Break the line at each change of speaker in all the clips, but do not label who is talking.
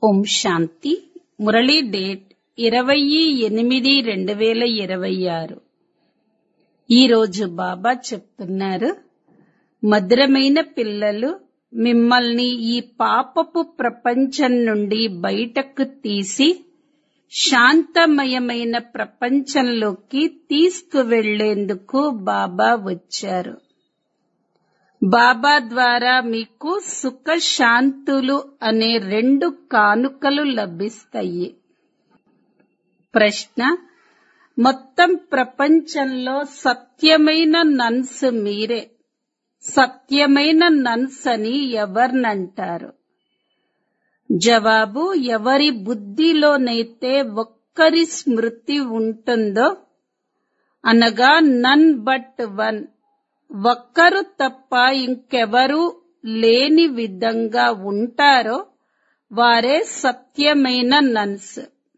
ఓం శాంతి. Murali date 20/8/2026. ఈరోజు బాబా చెప్తున్నారు, మధురమైన పిల్లలు, మిమ్మల్ని ఈ పాపపు ప్రపంచం నుండి బయటకు తీసి శాంతమయమైన ప్రపంచంలోకి తీసుకువెళ్లేందుకు బాబా వచ్చారు. బాబా ద్వారా మీకు సుఖ శాంతులు అనే 2 కానుకలు లభిస్తాయి. ప్రశ్న: మొత్తం ప్రపంచంలో సత్యమైన నన్స్ మీరే. సత్యమైన నన్స్ అని ఎవర్నంటారు? జవాబు: ఎవరి బుద్ధిలోనైతే ఒక్కరి స్మృతి ఉంటుందో, అనగా నన్ బట్ వన్, ఒక్కరు తప్ప ఇంకెవరూ లేని విధంగా ఉంటారో వారే సత్యమైన నన్స్.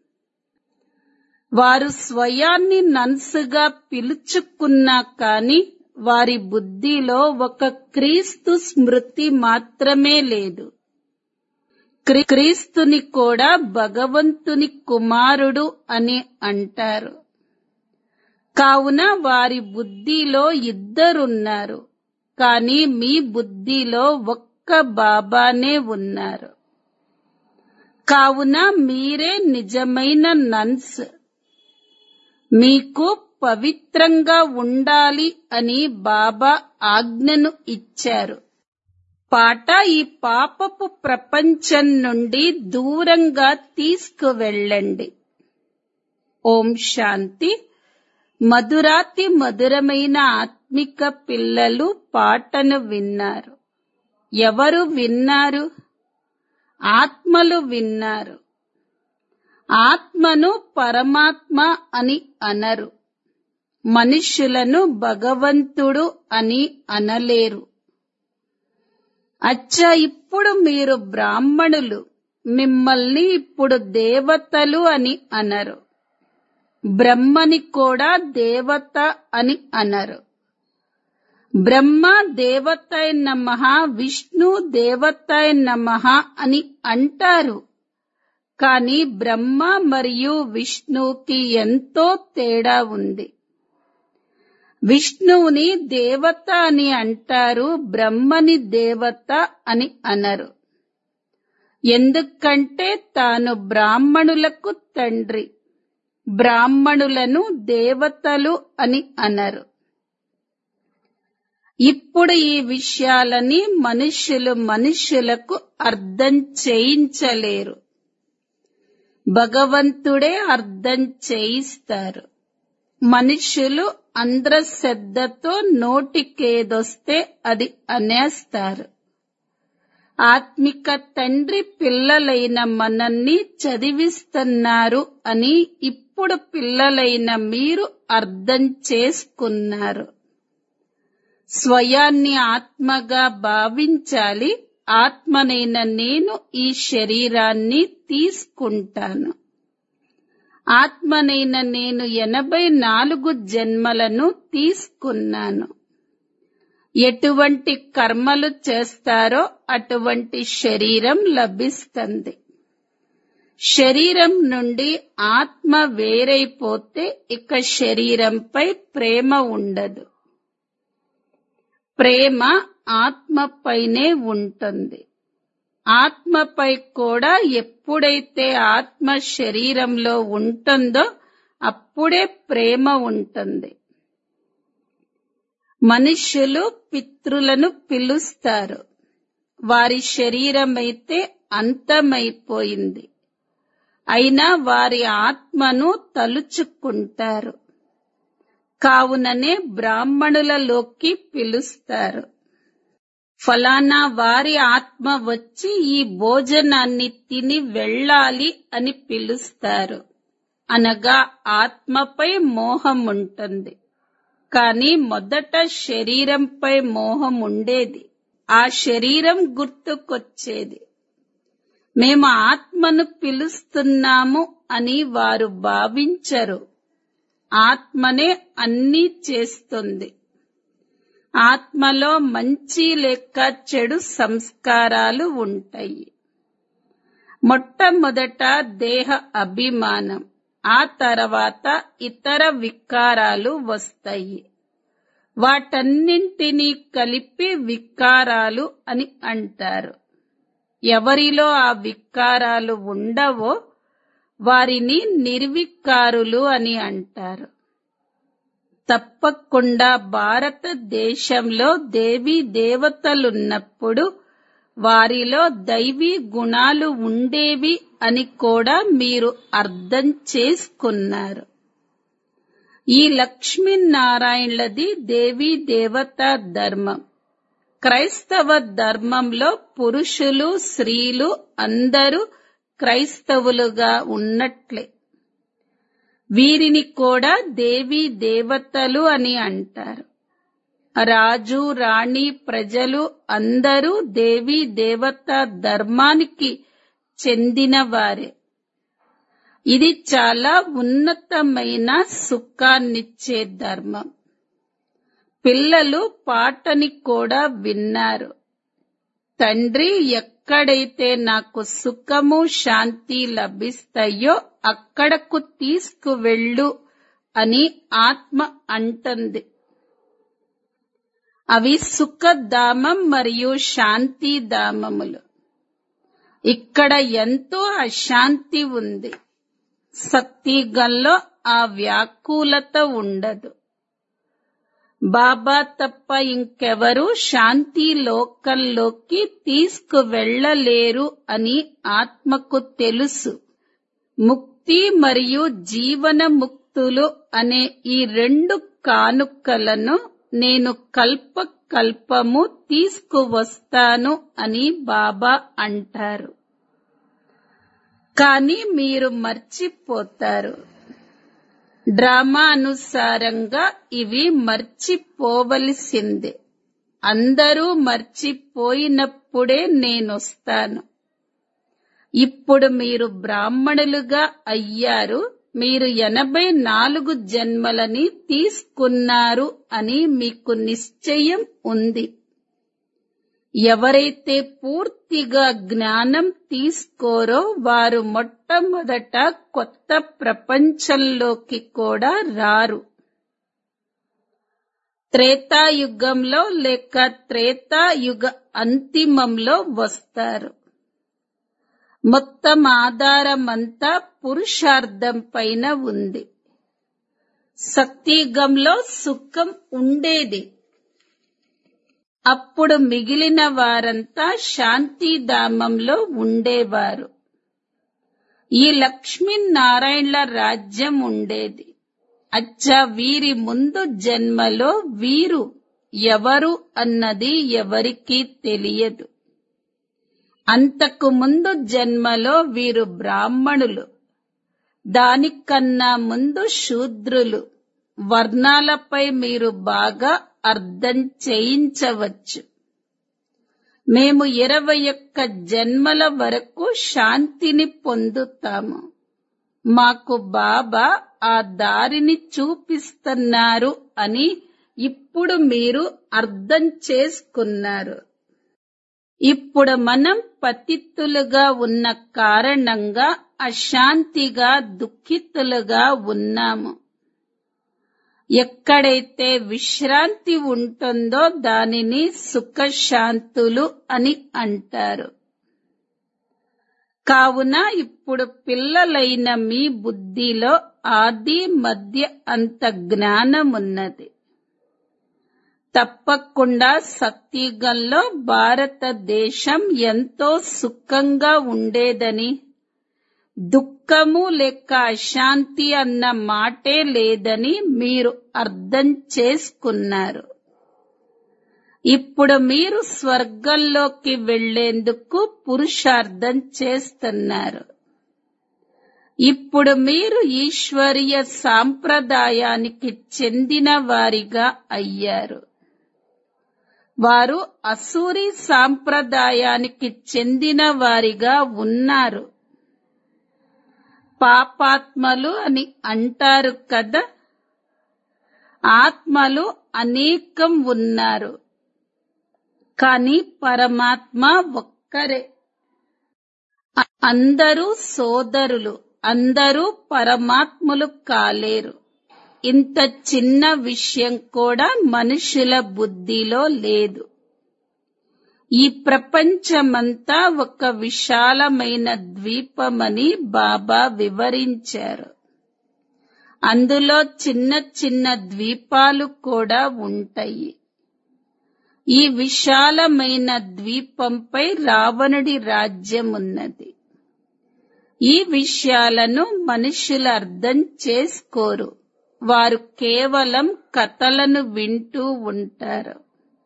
వారు స్వయాన్ని నన్స్ గా పిలుచుకున్నా కాని వారి బుద్ధిలో ఒక క్రీస్తు స్మృతి మాత్రమే లేదు. క్రీస్తుని కూడా భగవంతుని కుమారుడు అని అంటారు. కావున వారి బుద్ధిలో 2 ఉన్నారు, కానీ మీ బుద్ధిలో ఒక్క బాబానే ఉన్నారు. కావున మీరే నిజమైన నన్స్. మీకు పవిత్రంగా ఉండాలి అని బాబా ఆజ్ఞను ఇచ్చారు. పాట: ఈ పాపపు ప్రపంచం నుండి దూరంగా తీసుకువెళ్ళండి. ఓం శాంతి. మధురాతి మధురమైన ఆత్మిక పిల్లలు పాటను విన్నారు. ఎవరు విన్నారు? ఆత్మలు విన్నారు. ఆత్మను పరమాత్మ అని అనరు. మనుష్యులను భగవంతుడు అని అనలేరు. అచ్చా, ఇప్పుడు మీరు బ్రాహ్మణులు. మిమ్మల్ని ఇప్పుడు దేవతలు అని అనరు. బ్రహ్మని కూడా దేవత అని అనరు. బ్రహ్మ దేవతాయ నమః, విష్ణు దేవతాయ నమః అని అంటారు. కానీ బ్రహ్మ మరియు విష్ణువుకి ఎంతో తేడా ఉంది. విష్ణువుని దేవత అని అంటారు, బ్రహ్మని దేవత అని అనరు. ఎందుకంటే తాను బ్రాహ్మణులకు తండ్రి. బ్రాహ్మణులను దేవతలు అని అనరు. ఇప్పుడు ఈ విషయాలని మనుష్యులకు అర్థం చేయించలేరు. భగవంతుడే అర్థం చేయిస్తారు. మనుష్యులు అంధ్రశ్రద్ధతో నోటికేదొస్తే అది అనేస్తారు. ఆత్మిక తండ్రి పిల్లలైన మనల్ని చదివిస్తున్నారు అని ఇప్పుడు పిల్లలైన మీరు అర్థం చేసుకున్నారు. స్వయాన్ని ఆత్మగా భావించాలి. ఆత్మనైన నేను ఈ శరీరాన్ని తీసుకుంటాను. ఆత్మనైన నేను 84 జన్మలను తీసుకున్నాను. ఎటువంటి కర్మలు చేస్తారో అటువంటి శరీరం లభిస్తుంది. శరీరం నుండి ఆత్మ వేరైపోతే ఇక శరీరంపై ప్రేమ ఉండదు. ప్రేమ ఆత్మపైనే ఉంటుంది. ఆత్మపై కూడా ఎప్పుడైతే ఆత్మ శరీరంలో ఉంటుందో అప్పుడే ప్రేమ ఉంటుంది. మనుష్యులు పితృలను పిలుస్తారు. వారి శరీరమైతే అంతమైపోయింది. అయినా వారి ఆత్మను తలుచుకుంటారు. కావుననే బ్రాహ్మణులలోకి పిలుస్తారు. ఫలానా వారి ఆత్మ వచ్చి ఈ భోజనాన్ని తిని వెళ్ళాలి అని పిలుస్తారు. అనగా ఆత్మపై మోహం ఉంటుంది. కానీ మొదట శరీరంపై మోహం ఉండేది. ఆ శరీరం గుర్తుకొచ్చేది. మేము ఆత్మను పిలుస్తున్నాము అని వారు భావించరు. ఆత్మనే అన్నీ చేస్తుంది. ఆత్మలో మంచి లేక చెడు సంస్కారాలు ఉంటాయి. మొట్టమొదట దేహ అభిమానం, ఆ తర్వాత ఇతర వికారాలు వస్తాయి. వాటన్నింటినీ కలిపి వికారాలు అని అంటారు. ఎవరిలో ఆ వికారాలు ఉండవో వారిని నిర్వికారులు అని అంటారు. తప్పకుండా భారతదేశంలో దేవీ దేవతలున్నప్పుడు వారిలో దైవీ గుణాలు ఉండేవి అని కూడా మీరు అర్థం చేసుకున్నారు. ఈ లక్ష్మీనారాయణలది దేవీ దేవతా ధర్మం. క్రైస్తవ ధర్మంలో పురుషులు స్త్రీలు అందరూ క్రైస్తవులుగా ఉన్నట్లే. వీరిని కూడా దేవీ దేవతలు అని అంటారు. రాజు రాణి ప్రజలు అందరూ దేవీ దేవతా ధర్మానికి చెందినవారే. ఇది చాలా ఉన్నతమైన సుఖాన్నిచ్చే ధర్మం. పిల్లలు పాటని కూడా విన్నారు. తండ్రి, ఎక్కడైతే నాకు సుఖము శాంతి లభిస్తాయో అక్కడకు తీసుకువెళ్ళు అని ఆత్మ అంటుంది. అవి సుఖధామం మరియు శాంతిధామములు. ఇక్కడ ఎంతో అశాంతి ఉంది. శక్తిగంలో ఆ వ్యాకులత ఉండదు. బాబా తప్ప ఇంకెవరూ శాంతి లోకంలోకి తీసుకువెళ్ళలేరు అని ఆత్మకు తెలుసు. ముక్తి మరియు జీవన ముక్తులు అనే ఈ రెండు కానుకలను నేను కల్పకల్పము తీసుకువస్తాను అని బాబా అంటారు. కానీ మీరు మర్చిపోతారు. డ్రామా అనుసారంగా ఇవి మర్చిపోవలసిందే. అందరూ మర్చిపోయినప్పుడే నేనొస్తాను. ఇప్పుడు మీరు బ్రాహ్మణులుగా అయ్యారు. మీరు 84 జన్మలని తీసుకున్నారు అని మీకు నిశ్చయం ఉంది. ఎవరైతే పూర్తిగా జ్ఞానం తీసుకోరో వారు మొట్టమొదట కొత్త ప్రపంచంలోకి కూడా రారు. త్రేతాయుగంలో లేక త్రేతాయుగ అంతిమంలో వస్తారు. మొత్తం ఆధారమంతా పురుషార్థం పైన ఉంది. సత్యుగంలో సుఖం ఉండేది. అప్పుడు మిగిలిన వారంతా శాంతిధామంలో ఉండేవారు. ఈ లక్ష్మీనారాయణల రాజ్యం ఉండేది. అచ్చా, వీరి ముందు జన్మలో వీరు ఎవరు అన్నది ఎవరికీ తెలియదు. అంతకు ముందు జన్మలో వీరు బ్రాహ్మణులు, దానికన్నా ముందు శూద్రులు. వర్ణాలపై మీరు బాగా అర్థం చేయించవచ్చు. మేము 21 జన్మల వరకు శాంతిని పొందుతాము. మాకు బాబా ఆ దారిని చూపిస్తున్నారు అని ఇప్పుడు మీరు అర్థం చేసుకున్నారు. ఇప్పుడు మనం పతితులుగా ఉన్న కారణంగా అశాంతిగా దుఃఖితులుగా ఉన్నాము. ఎక్కడైతే విశ్రాంతి ఉంటుందో దానిని సుఖశాంతులు అని అంటారు. కావున ఇప్పుడు పిల్లలైన మీ బుద్ధిలో ఆది మధ్య అంత జ్ఞానమున్నది. తప్పకుండా సత్యుగంలో భారతదేశం ఎంతో సుఖంగా ఉండేదని, దుఃఖము లేక అశాంతి అన్న మాటే లేదని మీరు అర్థం చేసుకున్నారు. ఇప్పుడు మీరు స్వర్గంలోకి వెళ్లేందుకు పురుషార్థం చేస్తున్నారు. ఇప్పుడు మీరు ఈశ్వరీయ సాంప్రదాయానికి చెందిన వారిగా అయ్యారు. వారు అసూరి సాంప్రదాయానికి చెందిన వారిగా ఉన్నారు. పాపాత్మలు అని అంటారు కదా. ఆత్మలు అనేకం ఉన్నారు, కానీ పరమాత్మ ఒక్కరే. అందరూ సోదరులు, అందరూ పరమాత్ములు కాలేరు. ఇంత చిన్న విషయం కూడా మనుషుల బుద్ధిలో లేదు. ఈ ప్రపంచమంతా ఒక విశాలమైన ద్వీపమని బాబా వివరించారు. అందులో చిన్న చిన్న ద్వీపాలు కూడా ఉంటాయి. ఈ విశాలమైన ద్వీపంపై రావణుడి రాజ్యం ఉన్నది. ఈ విషయాలను మనుషులు అర్థం చేసుకోరు. వారు కేవలం కథలను వింటూ ఉంటారు.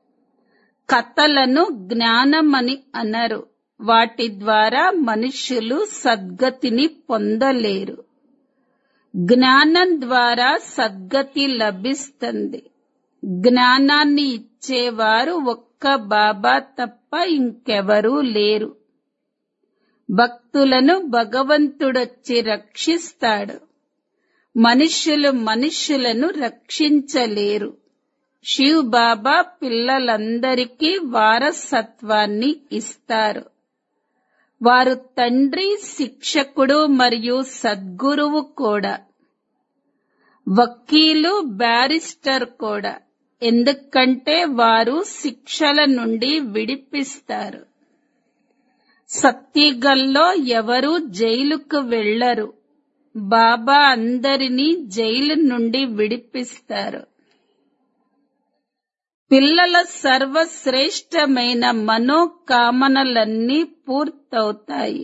కథలను జ్ఞానమని అనరు. వాటి ద్వారా మనుషులు సద్గతిని పొందలేరు. జ్ఞానం ద్వారా సద్గతి లభిస్తుంది. జ్ఞానాన్ని ఇచ్చేవారు ఒక్క బాబా తప్ప ఇంకెవరూ లేరు. భక్తులను భగవంతుడొచ్చి రక్షిస్తాడు. మనుష్యులు మనుష్యులను రక్షించలేరు. శివ్ బాబా పిల్లలందరికీ వారసత్వాన్ని ఇస్తారు. వారు తండ్రి, శిక్షకుడు మరియు సద్గురువు కూడా. వకీలు, బ్యారిస్టర్ కూడా. ఎందుకంటే వారు శిక్షల నుండి విడిపిస్తారు. సత్యుగంలో ఎవరూ జైలుకు వెళ్లరు. బాబా అందరినీ జైలు నుండి విడిపిస్తారు. పిల్లల సర్వశ్రేష్టమైన మనోకామనలన్నీ పూర్తవుతాయి.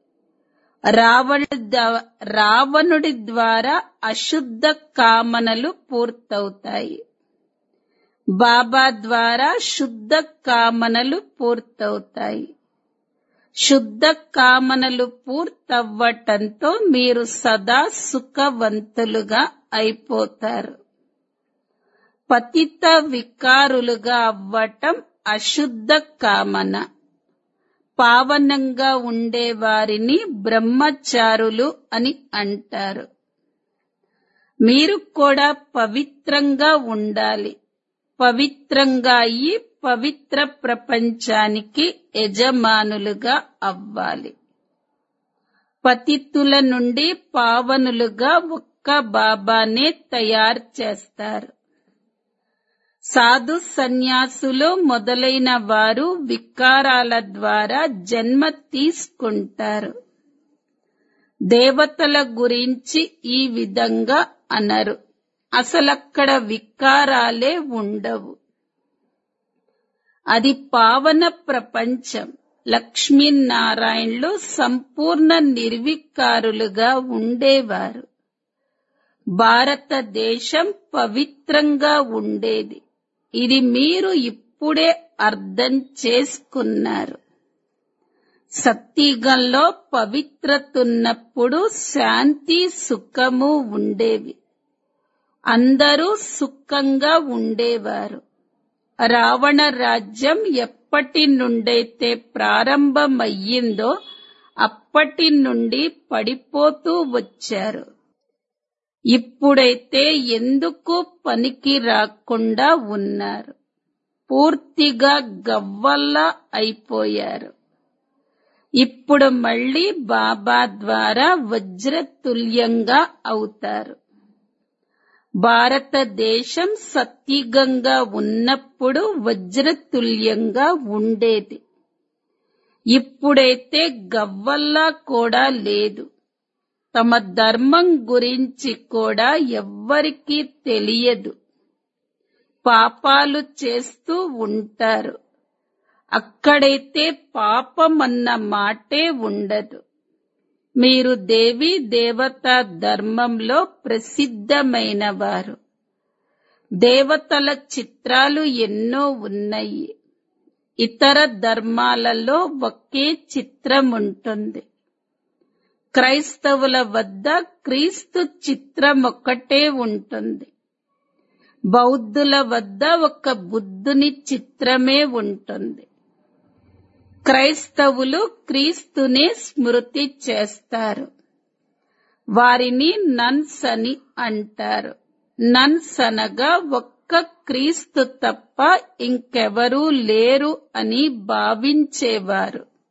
రావణుడి ద్వారా అశుద్ధ కామనలు పూర్తవుతాయి. బాబా ద్వారా శుద్ధ కామనలు పూర్తవుతాయి. శుద్ధ కామనలు పూర్తవ్వటంతో మీరు సదా సుఖవంతులుగా అయిపోతారు. పతిత వికారులుగా అవ్వటం అశుద్ధ కామన. పావనంగా ఉండేవారిని బ్రహ్మచారులు అని అంటారు. మీరు కూడా పవిత్రంగా ఉండాలి. పవిత్రంగా అయ్యి పవిత్ర ప్రపంచానికి యజమానులుగా అవ్వాలి. పతితుల నుండి పావనులుగా ఒక్క బాబానే తయారు చేస్తారు. సాధు సన్యాసులు మొదలైన వారు వికారాల ద్వారా జన్మ తీసుకుంటారు. దేవతల గురించి ఈ విధంగా అనరు. అసలక్కడ వికారాలే ఉండవు. అది పావన ప్రపంచం. లక్ష్మీనారాయణులు సంపూర్ణ నిర్వికారులుగా ఉండేవారు. భారతదేశం పవిత్రంగా ఉండేది. ఇది మీరు ఇప్పుడే అర్థం చేసుకున్నారు. సత్యుగంలో పవిత్రతున్నప్పుడు శాంతి, సుఖము ఉండేవి. అందరూ సుఖంగా ఉండేవారు. రావణ రాజ్యం ఎప్పటి నుండైతే ప్రారంభమయ్యిందో అప్పటి నుండి పడిపోతూ వచ్చారు. ఇప్పుడైతే ఎందుకు పనికి రాకుండా ఉన్నారు. పూర్తిగా గవ్వల్లా అయిపోయారు. ఇప్పుడు మళ్ళీ బాబా ద్వారా వజ్రతుల్యంగా అవుతారు. భారతదేశం సత్యుగంగా ఉన్నప్పుడు వజ్రతుల్యంగా ఉండేది. ఇప్పుడైతే గవ్వల్లా కూడా లేదు. తమ ధర్మం గురించి కూడా ఎవ్వరికీ తెలియదు. పాపాలు చేస్తూ ఉంటారు. అక్కడైతే పాపమన్న మాటే ఉండదు. మీరు దేవీ దేవతా ధర్మంలో ప్రసిద్ధమైన వారు. దేవతల చిత్రాలు ఎన్నో ఉన్నాయి. ఇతర ధర్మాలలో ఒకే చిత్రం ఉంటుంది. క్రైస్తవుల వద్ద క్రీస్తు చిత్రం ఒక్కటే ఉంటుంది. బౌద్ధుల వద్ద ఒక బుద్ధుని చిత్రమే ఉంటుంది. క్రైస్తవులు క్రీస్తునే స్మృతి చేస్తారు. వారిని నన్స్ అని అంటారు. నన్స్ అనగా ఒక్క క్రీస్తు తప్ప ఇంకెవరూ లేరు అని భావించేవారు.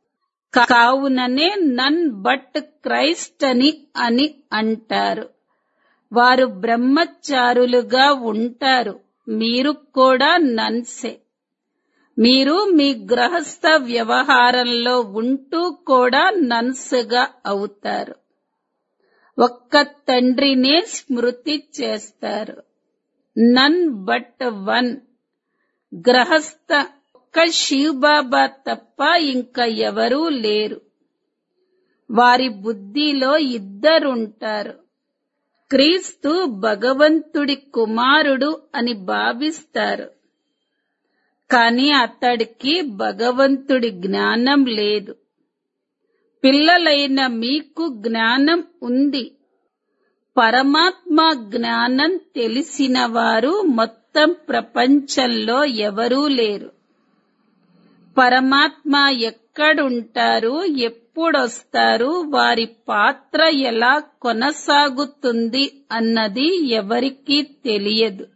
కావుననే నన్ బట్ క్రైస్ట్ అని అంటారు. వారు బ్రహ్మచారులుగా ఉంటారు. మీరు కూడా నన్సే. మీరు మీ గృహస్థ వ్యవహారంలో ఉంటూ కూడా నన్స్గా అవుతారు. ఒక్క తండ్రినే స్మృతి చేస్తారు. None but one. గృహస్థ ఒక్క శివబాబా తప్ప ఇంకా ఎవరూ లేరు. వారి బుద్ధిలో ఇద్దరుంటారు. క్రీస్తు భగవంతుడి కుమారుడు అని భావిస్తారు. కాని అతడికి భగవంతుడి జ్ఞానం లేదు. పిల్లలైన మీకు జ్ఞానం ఉంది. పరమాత్మ జ్ఞానం తెలిసిన వారు మొత్తం ప్రపంచంలో ఎవరూ లేరు. పరమాత్మ ఎక్కడుంటారు, ఎప్పుడొస్తారు, వారి పాత్ర ఎలా కొనసాగుతుంది అన్నది ఎవరికీ తెలియదు.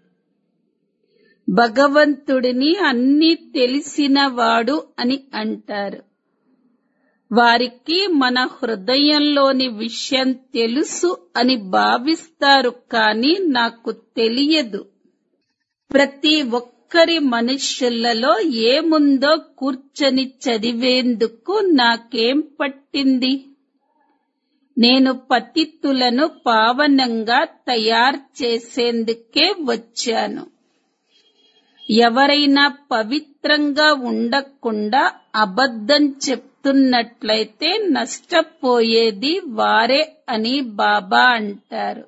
భగవంతుడిని అన్నీ తెలిసినవాడు అని అంటారు. వారికి మన హృదయంలోని విషయం తెలుసు అని భావిస్తారు. కాని నాకు తెలియదు. ప్రతి ఒక్కరి మనుష్యులలో ఏముందో కూర్చొని చదివేందుకు నాకేం పట్టింది? నేను పతితులను పావనంగా తయారు చేసేందుకే వచ్చాను. ఎవరైనా పవిత్రంగా ఉండకుండా అబద్ధం చెప్తున్నట్లయితే నష్టపోయేది వారే అని బాబా అంటారు.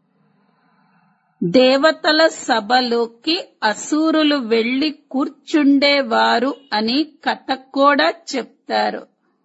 దేవతల సభలోకి అసురులు వెళ్లి కూర్చుండేవారు అని కథ కూడా చెప్తారు.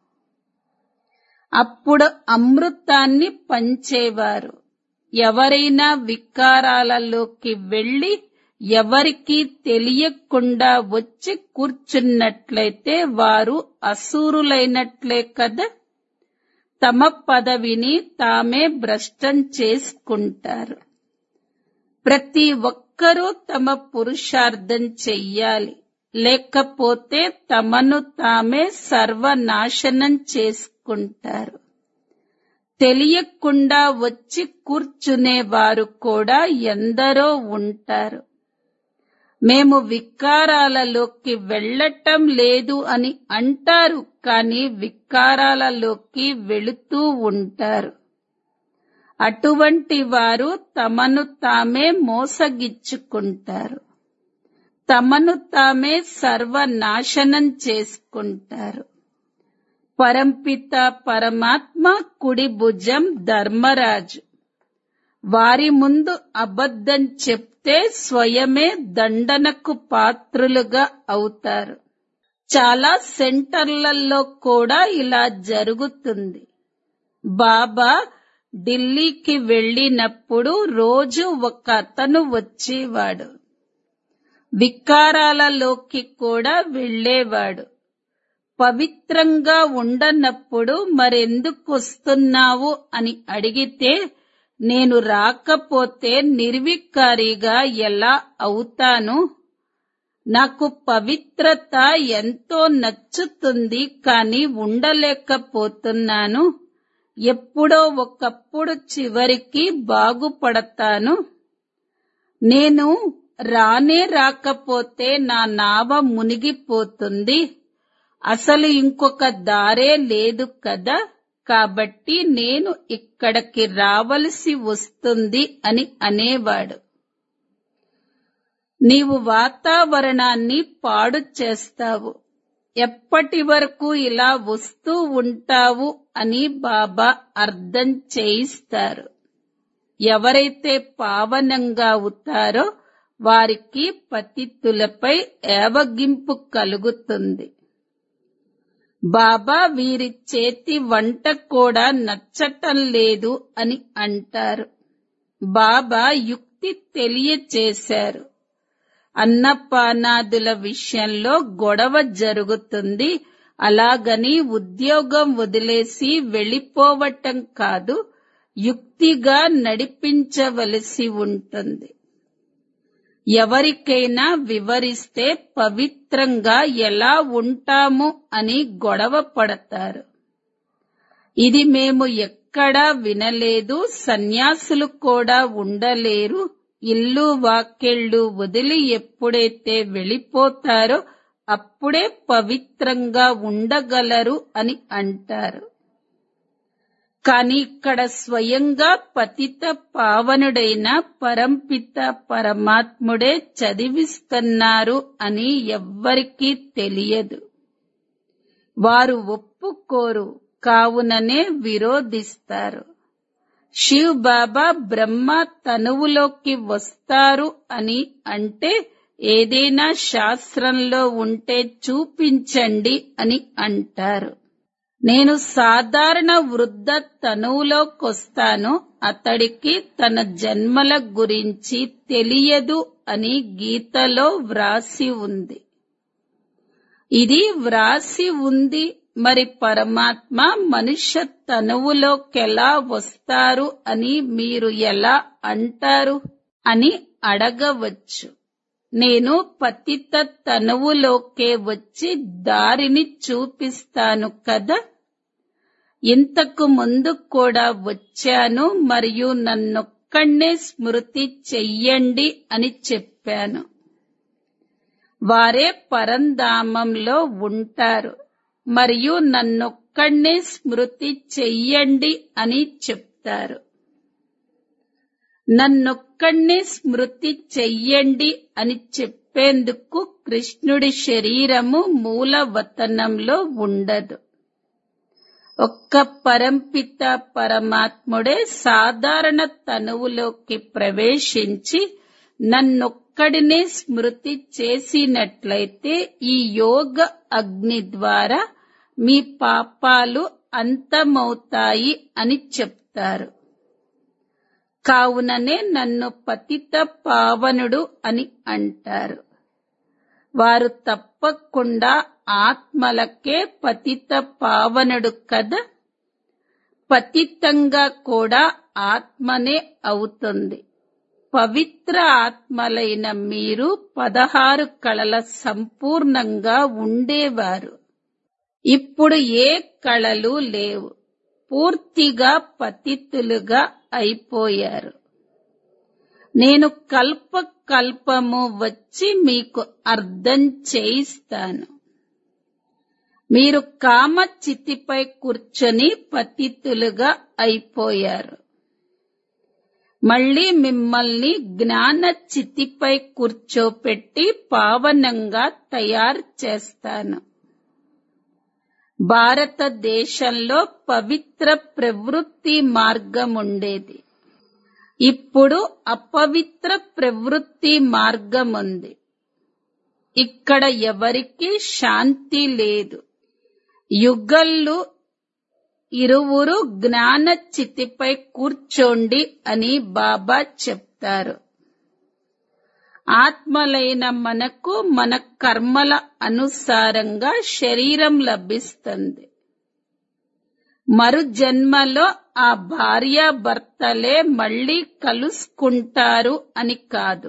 అప్పుడు అమృతాన్ని పంచేవారు. ఎవరైనా వికారాలలోకి వెళ్లి ఎవరికీ తెలియకుండా వచ్చి కూర్చున్నట్లయితే వారు అసురులైనట్లే కదా. తమ పదవిని తామే భ్రష్టం చేసుకుంటారు. ప్రతి ఒక్కరూ తమ పురుషార్థం చెయ్యాలి. లేకపోతే తమను తామే సర్వనాశనం చేసుకుంటారు. తెలియకుండా వచ్చి కూర్చునేవారు కూడా ఎందరో ఉంటారు. మేము వికారాలలోకి వెళ్ళటం లేదు అని అంటారు. కానీ వికారాలలోకి వెళుతూ ఉంటారు. అటువంటి వారు తమను తామే మోసగిచ్చుకుంటారు. తమను తామే సర్వనాశనం చేసుకుంటారు. పరంపిత పరమాత్మ కుడి భుజం ధర్మరాజు. వారి ముందు అబద్ధం చెప్తే స్వయమే దండనకు పాత్రులుగా అవుతారు. చాలా సెంటర్లలో కూడా ఇలా జరుగుతుంది. బాబా ఢిల్లీకి వెళ్ళినప్పుడు రోజు ఒక అతను వచ్చేవాడు. వికారాలలోకి కూడా వెళ్ళేవాడు. పవిత్రంగా ఉండనప్పుడు మరెందుకు వస్తున్నావు అని అడిగితే, నేను రాకపోతే నిర్వికారిగా ఎలా అవుతాను? నాకు పవిత్రత ఎంతో నచ్చుతుంది, కానీ ఉండలేకపోతున్నాను. ఎప్పుడో ఒకప్పుడు చివరికి బాగుపడతాను. నేను రాకపోతే నా నావ మునిగిపోతుంది. అసలు ఇంకొక దారే లేదు కదా. కాబట్టి నేను ఇక్కడికి రావలసి వస్తుంది అని అనేవాడు. నీవు వాతావరణాన్ని పాడు చేస్తావు. ఎప్పటి వరకు ఇలా వస్తూ ఉంటావు అని బాబా అర్థం చేయిస్తారు. ఎవరైతే పావనంగా అవుతారో వారికి పతితులపై ఏవగింపు కలుగుతుంది. బాబా వీరి చేతి వంట కూడా నచ్చటం లేదు అని అంటారు. బాబా యుక్తి తెలియచేశారు. అన్నపానాదుల విషయంలో గొడవ జరుగుతుంది. అలాగని ఉద్యోగం వదిలేసి వెళ్ళిపోవటం కాదు, యుక్తిగా నడిపించవలసి ఉంటుంది. ఎవరికైనా వివరిస్తే పవిత్రంగా ఎలా ఉంటాము అని గొడవ పడతారు. ఇది మేము ఎక్కడా వినలేదు, సన్యాసులు కూడా ఉండలేరు, ఇల్లు వాకిళ్ళు వదిలి ఎప్పుడైతే వెళ్ళిపోతారో అప్పుడే పవిత్రంగా ఉండగలరు అని అంటారు. కాని ఇక్కడ స్వయంగా పతిత పావనుడైన పరంపిత పరమాత్ముడే చదివిస్తున్నారు అని ఎవ్వరికీ తెలియదు. వారు ఒప్పుకోరు, కావుననే విరోధిస్తారు. శివ్ బాబా బ్రహ్మ తనువులోకి వస్తారు అని అంటే ఏదైనా శాస్త్రంలో ఉంటే చూపించండి అని అంటారు. నేను సాధారణ వృద్ధ తనువులోకొస్తాను, అతడికి తన జన్మల గురించి తెలియదు అని గీతలో వ్రాసి ఉంది. ఇది వ్రాసి ఉంది, మరి పరమాత్మ మనుష్య తనువులోకెలా వస్తారు అని మీరు ఎలా అంటారు అని అడగవచ్చు. నేను పతిత తనువులోకే వచ్చి దారిని చూపిస్తాను కదా. ఇంతకు ముందు కూడా వచ్చాను మరియు నన్నొక్కడే స్మృతి చెయ్యండి అని చెప్పాను. వారే పరంధామంలో ఉంటారు మరియు నన్నొక్కడే స్మృతి చెయ్యండి అని చెప్తారు. నన్నొక్కడే స్మృతి చెయ్యండి అని చెప్పేందుకు కృష్ణుడి శరీరము మూలవతనంలో ఉండదు. ఒక్క పరంపిత పరమాత్ముడే సాధారణ తనువులోకి ప్రవేశించి నన్నొక్కడినే స్మృతి చేసినట్లయితే ఈ యోగ అగ్ని ద్వారా మీ పాపాలు అంతమవుతాయి అని చెప్తారు. కావుననే నన్ను పతిత పావనుడు అని అంటారు. వారు తప్పకుండా ఆత్మలకే పతిత పావనుడు కదా. పతితంగా కూడా ఆత్మనే అవుతుంది. పవిత్ర ఆత్మలైన మీరు 16 కళల సంపూర్ణంగా ఉండేవారు. ఇప్పుడు ఏ కళలు లేవు, పూర్తిగా పతితులుగా అయిపోయారు. నేను కల్పము వచ్చి మీకు అర్థం చేయిస్తాను. మీరు కామచితిపై కూర్చొని పతితులుగా అయిపోయారు. మళ్ళీ మిమ్మల్ని జ్ఞాన చితిపై కూర్చోపెట్టి పావనంగా తయారు చేస్తాను. భారతదేశంలో పవిత్ర ప్రవృత్తి మార్గం ఉండేది. ఇప్పుడు అపవిత్ర ప్రవృత్తి మార్గం ఉంది. ఇక్కడ ఎవరికీ శాంతి లేదు. యుగళ్ళు ఇరువురు జ్ఞాన చితిపై కూర్చోండి అని బాబా చెప్తారు. ఆత్మలైన మనకు మన కర్మల అనుసారంగా శరీరం లభిస్తుంది. మరు జన్మలో ఆ భార్యాభర్తలే మళ్ళీ కలుసుకుంటారు అని కాదు.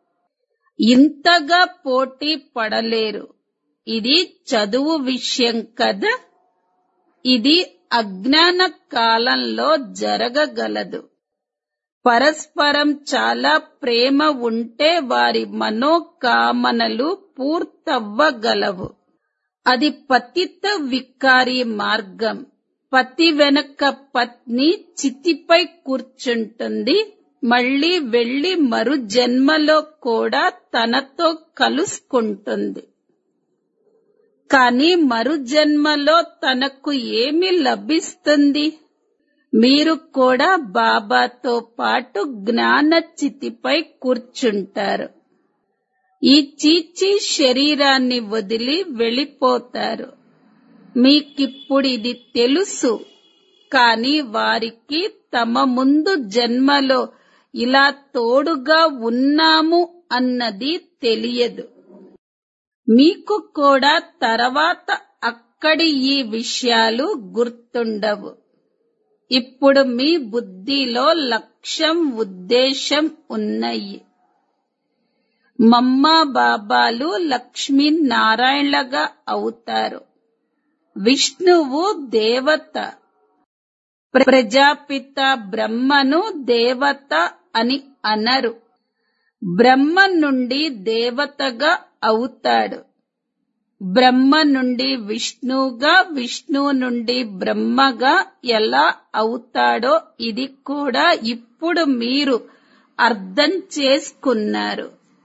ఇంతగా పోటీ పడలేరు. ఇది చదువు విషయం కదా. ఇది అజ్ఞాన కాలంలో జరగగలదు. పరస్పరం చాలా ప్రేమ ఉంటే వారి మనోకామనలు పూర్తవ్వగలవు. అది పతిత వికారి మార్గం. పతి వెనక పత్ని చితిపై కూర్చుంటుంది. మళ్ళీ వెళ్లి మరు జన్మలో కూడా తనతో కలుసుకుంటుంది. కాని మరు జన్మలో తనకు ఏమి లభిస్తుంది? మీరు కూడా బాబాతో పాటు జ్ఞాన చితిపై కూర్చుంటారు. ఈ చీచీ శరీరాన్ని వదిలి వెళ్ళిపోతారు. మీకిప్పుడు ఇది తెలుసు, కాని వారికి తమ ముందు జన్మలో ఇలా తోడుగా ఉన్నాము అన్నది తెలియదు. మీకు కూడా తర్వాత అక్కడి ఈ విషయాలు గుర్తుండవు. ఇప్పుడు మీ బుద్ధిలో లక్ష్యం, ఉద్దేశం ఉన్నాయి. మమ్మా బాబాలు లక్ష్మీనారాయణగా అవుతారు. విష్ణువు దేవత. ప్రజాపిత బ్రహ్మను దేవత అని అనరు. బ్రహ్మ నుండి దేవతగా అవుతాడు. బ్రహ్మ నుండి విష్ణువుగా, విష్ణువు నుండి బ్రహ్మగా ఎలా అవుతాడో ఇది కూడా ఇప్పుడు మీరు అర్థం చేసుకున్నారు.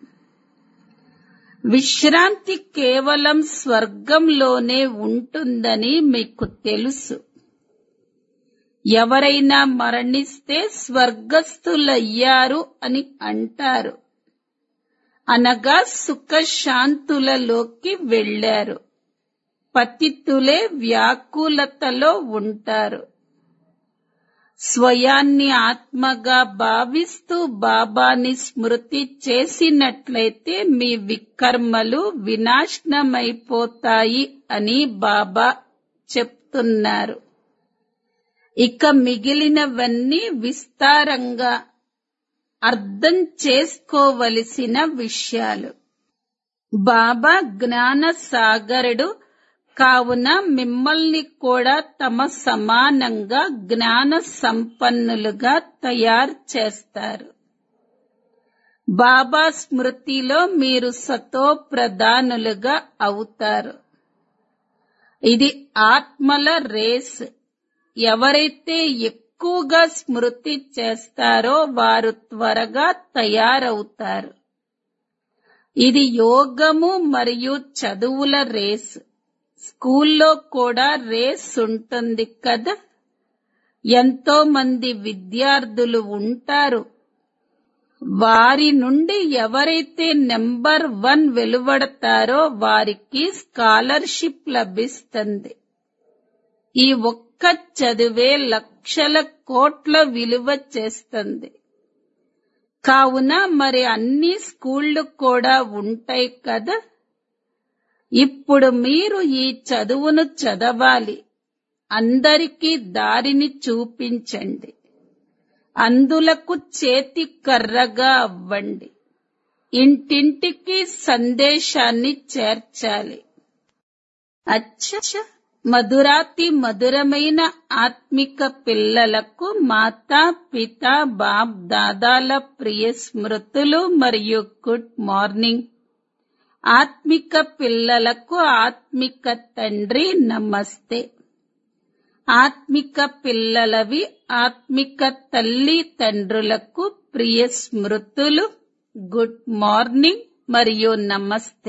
విశ్రాంతి కేవలం స్వర్గంలోనే ఉంటుందని మీకు తెలుసు. ఎవరైనా మరణిస్తే స్వర్గస్థులయ్యారు అని అంటారు, అనగా సుఖశాంతులలోకి వెళ్లారు. పతితులే వ్యాకులతలో ఉంటారు. స్వయాన్ని ఆత్మగా భావిస్తూ బాబాని స్మృతి చేసినట్లయితే మీ వికర్మలు వినాశనమైపోతాయి అని బాబా చెప్తున్నారు. ఇక మిగిలినవన్నీ విస్తారంగా అర్థం చేసుకోవలసిన విషయాలు. బాబా జ్ఞాన సాగరుడు కావున మిమ్మల్ని కూడా తమ సమానంగా జ్ఞాన సంపన్నులుగా తయారు చేస్తారు. బాబా స్మృతిలో మీరు సతో ప్రధానులుగా అవుతారు. ఇది ఆత్మల రేస్. ఎవరైతే ఎక్కువగా స్మృతి చేస్తారో వారు త్వరగా తయారవుతారు. ఇది యోగము మరియు చదువుల రేస్. స్కూల్లో కూడా రేస్ ఉంటుంది కదా. ఎంతో మంది విద్యార్థులు ఉంటారు. వారి నుండి ఎవరైతే నెంబర్ 1 వెలువడతారో వారికి స్కాలర్షిప్ లభిస్తుంది. ఈ ఒక్క చదువే లక్షల కోట్ల విలువ చేస్తుంది. కావున మరి అన్ని స్కూళ్లు కూడా ఉంటాయి కదా. ఇప్పుడు మీరు ఈ చదువును చదవాలి. అందరికీ దారిని చూపించండి. అందులకు చేతి కర్రగా అవ్వండి. ఇంటింటికి సందేశాన్ని చేర్చాలి. అచ్చా, మధురాతి మధురమైన ఆత్మిక పిల్లలకు మాతా పిత బాప్ దాదాల ప్రియ స్మృతులు మరియు గుడ్ మార్నింగ్. ఆత్మిక పిల్లలకు ఆత్మిక తండ్రి నమస్తే. ఆత్మిక పిల్లలవి ఆత్మిక తల్లి తండ్రులకు ప్రియ స్మృతులు, గుడ్ మార్నింగ్ మరియు నమస్తే.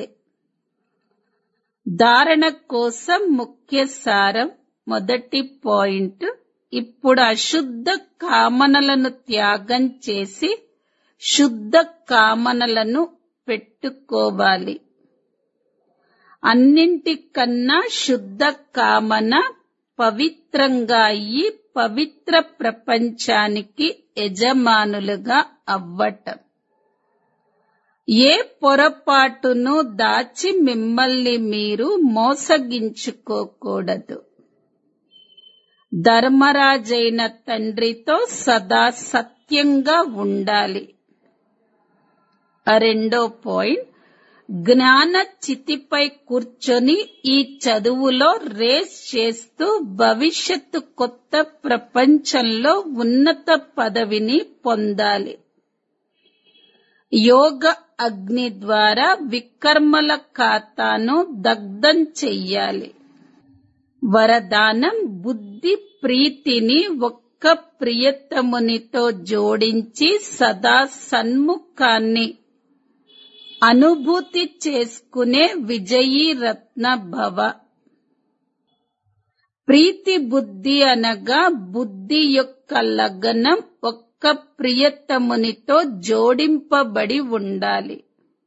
ధారణ కోసం ముఖ్య సారం. మొదటి పాయింట్, ఇప్పుడు అశుద్ధ కామనలను త్యాగం చేసి శుద్ధ కామనలను పెట్టుకోవాలి. అన్నింటికన్నా శుద్ధ కామన పవిత్రంగా అయ్యి పవిత్ర ప్రపంచానికి యజమానులుగా అవ్వటం. ఏ పొరపాటును దాచి మిమ్మల్ని మీరు మోసగించుకోకూడదు. ధర్మరాజైన తండ్రితో సదా సత్యంగా ఉండాలి. రెండో పాయింట్, జ్ఞాన చితిపై కూర్చొని ఈ చదువులో రేస్ చేస్తూ భవిష్యత్తు కొత్త ప్రపంచంలో ఉన్నత పదవిని పొందాలి. యోగ అగ్ని ద్వారా వికర్మల ఖాతాను దగ్ధం చెయ్యాలి. వరదానం, బుద్ధి ప్రీతిని ఒక్క ప్రియతమునితో జోడించి సదా సన్ముఖాన్ని అనుభూతి చేసుకునే విజయీ రత్న భవ. ప్రీతి బుద్ధి అనగా బుద్ధి యొక్క లగ్నం ఒక్క ప్రియతమునితో జోడింపబడి ఉండాలి.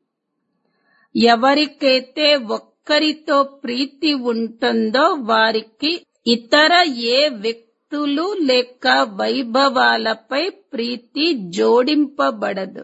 ఎవరికైతే ఒక్కరితో ప్రీతి ఉంటుందో వారికి ఇతర ఏ వ్యక్తులు లేక వైభవాలపై ప్రీతి జోడింపబడదు.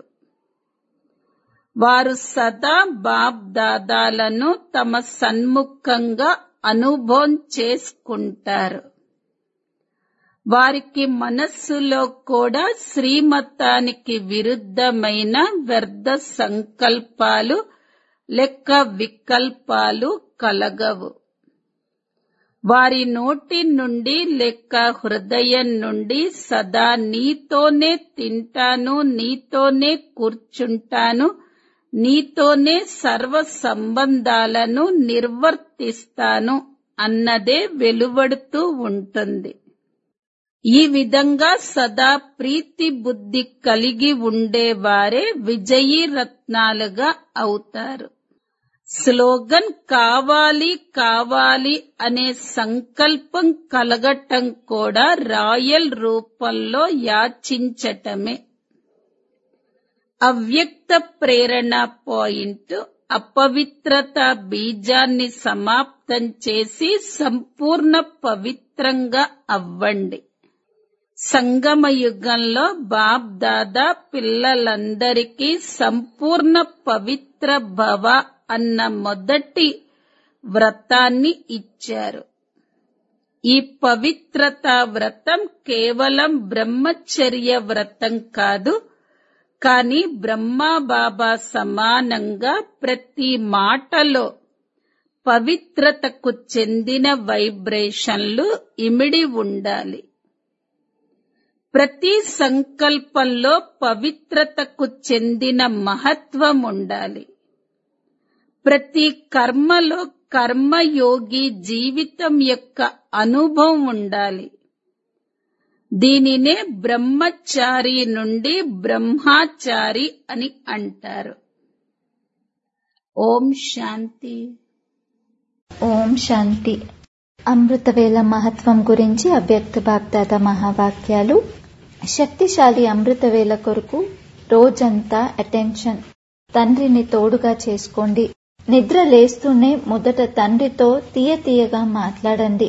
వారు సదా బాప్ దాదాలను తమ సన్ముఖంగా అనుభవం చేసుకుంటారు. వారికి మనస్సులో కూడా శ్రీమతానికి విరుద్ధమైన వ్యర్థ సంకల్పాలు లెక్క వికల్పాలు కలగవు. వారి నోటి నుండి లెక్క హృదయం నుండి సదా నీతోనే తింటాను, నీతోనే కూర్చుంటాను, నీతోనే సర్వ సంబంధాలను నిర్వర్తిస్తాను అన్నదే వెలువడుతూ ఉంటుంది. ఈ విధంగా సదా ప్రీతి బుద్ధి కలిగి ఉండేవారే విజయీ రత్నాలుగా అవుతారు. స్లోగన్ కావాలి కావాలి అనే సంకల్పం కలగటం కూడా రాయల్ రూపంలో యాచించటమే. అవ్యక్త ప్రేరణ పాయింట్ అపవిత్రత బీజాన్ని సమాప్తం చేసి సంపూర్ణ పవిత్రంగా అవ్వండి. సంగమ యుగంలో బాప్ దాదా పిల్లలందరికీ సంపూర్ణ పవిత్ర భవ అన్న మొదటి వ్రతాన్ని ఇచ్చారు. ఈ పవిత్రతా వ్రతం కేవలం బ్రహ్మచర్య వ్రతం కాదు, కానీ బ్రహ్మా బాబా సమానంగా ప్రతి మాటలో పవిత్రతకు చెందిన వైబ్రేషన్లు ఇమిడి ఉండాలి. ప్రతి సంకల్పంలో పవిత్రతకు చెందిన మహత్వం ఉండాలి. ప్రతి కర్మలో కర్మయోగి జీవితం యొక్క అనుభవం ఉండాలి. దీనినే బ్రహ్మచారి నుండి బ్రహ్మచారి అని అంటారు. ఓం శాంతి.
ఓం శాంతి. అమృతవేళ మహత్వం గురించి అవ్యక్త బాప్దాదా మహావాక్యాలు. శక్తిశాలి అమృతవేళ కొరకు రోజంతా అటెన్షన్. తండ్రిని తోడుగా చేసుకోండి. నిద్ర లేస్తూనే మొదట తండ్రితో తీయగా మాట్లాడండి.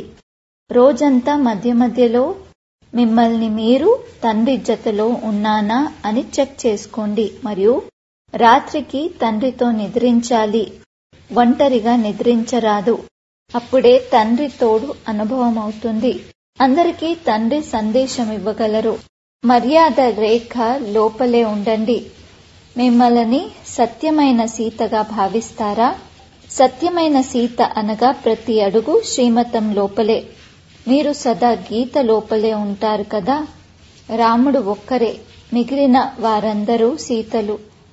రోజంతా మధ్య మధ్యలో మిమ్మల్ని మీరు తండ్రి జతలో ఉన్నానా అని చెక్ చేసుకోండి. మరియు రాత్రికి తండ్రితో నిద్రించాలి. ఒంటరిగా నిద్రించరాదు. అప్పుడే తండ్రి తోడు అనుభవం అవుతుంది. అందరికీ తండ్రి సందేశం ఇవ్వగలరు. మర్యాద రేఖ లోపలే ఉండండి. మిమ్మల్ని సత్యమైన సీతగా భావిస్తారా? సత్యమైన సీత అనగా ప్రతి అడుగు శ్రీమతం లోపలే. మీరు సదా గీత లోపలే ఉంటారు కదా. రాముడు ఒక్కరే, మిగిలిన వారందరూ సీతలు.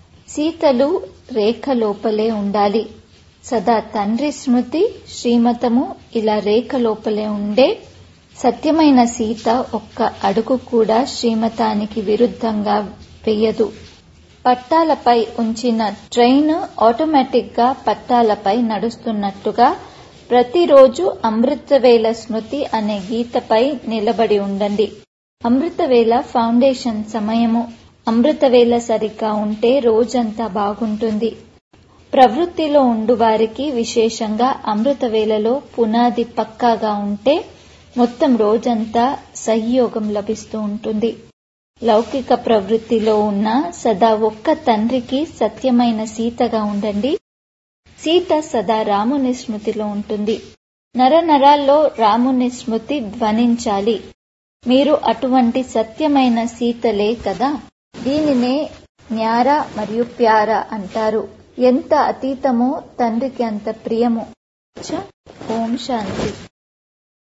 సీతలు రేఖ లోపలే ఉండాలి. సదా తండ్రి స్మృతి శ్రీమతము ఇలా రేఖ లోపలే ఉండే సత్యమైన సీత ఒక్క అడుగు కూడా శ్రీమతానికి విరుద్ధంగా వెయ్యదు. పట్టాలపై ఉంచిన ట్రైన్ ఆటోమేటిక్ గా పట్టాలపై నడుస్తున్నట్టుగా ప్రతిరోజు అమృతవేళ స్మృతి అనే గీతపై నిలబడి ఉండండి. అమృతవేళ ఫౌండేషన్ సమయము. అమృతవేళ సరిగ్గా ఉంటే రోజంతా బాగుంటుంది. ప్రవృత్తిలో ఉండు వారికి విశేషంగా అమృతవేళలో పునాది పక్కాగా ఉంటే మొత్తం రోజంతా సహయోగం లభిస్తూ ఉంటుంది. లౌకిక ప్రవృత్తిలో ఉన్న సదా ఒక్క తండ్రికి సత్యమైన సీతగా ఉండండి. సీత సదా రాముని స్మృతిలో ఉంటుంది. నరనరాల్లో రాముని స్మృతి ధ్వనించాలి. మీరు అటువంటి సత్యమైన సీతలే కదా. దీనినే న్యారా మరియు ప్యారా అంటారు. ఎంత అతీతమో తండ్రికి అంత ప్రియము. ఓం శాంతి.